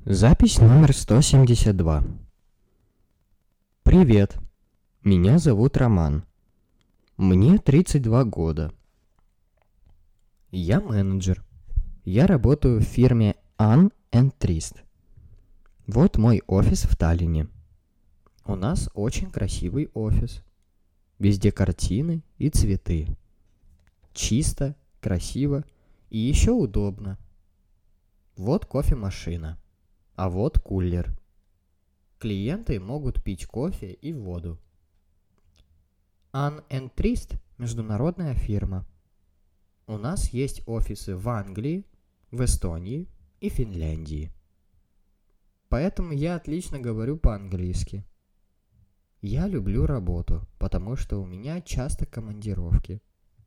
Запись номер 172. Привет, меня зовут Роман. Мне 32 года. Я менеджер. Я работаю в фирме An Trist. Вот мой офис в Таллине. У нас очень красивый офис. Везде картины и цветы. Чисто, красиво и еще удобно. Вот кофемашина. А вот кулер. Клиенты могут пить кофе и воду. An Trist – международная фирма. У нас есть офисы в Англии, в Эстонии и Финляндии. Поэтому я отлично говорю по-английски. Я люблю работу, потому что у меня часто командировки.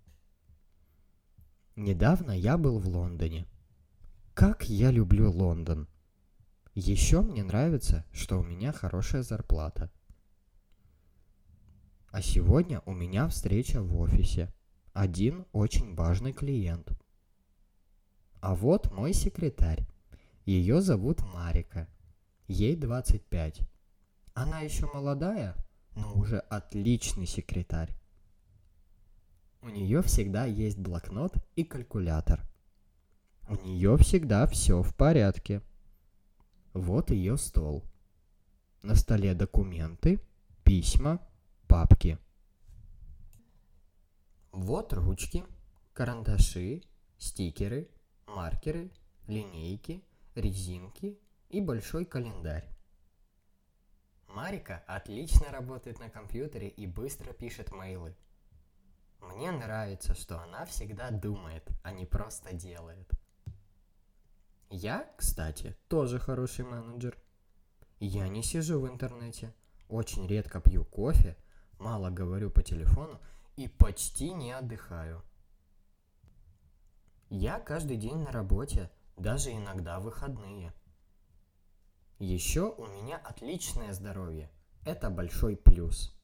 Недавно я был в Лондоне. Как я люблю Лондон! Еще мне нравится, что у меня хорошая зарплата. А сегодня у меня встреча в офисе. Один очень важный клиент. А вот мой секретарь. Ее зовут Марика. Ей 25. Она еще молодая, но уже отличный секретарь. У нее всегда есть блокнот и калькулятор. У нее всегда все в порядке. Вот ее стол. На столе документы, письма, папки. Вот ручки, карандаши, стикеры, маркеры, линейки, резинки и большой календарь. Марика отлично работает на компьютере и быстро пишет мейлы. Мне нравится, что она всегда думает, а не просто делает. Я, кстати, тоже хороший менеджер. Я не сижу в интернете, очень редко пью кофе, мало говорю по телефону и почти не отдыхаю. Я каждый день на работе, даже иногда в выходные. Еще у меня отличное здоровье. Это большой плюс.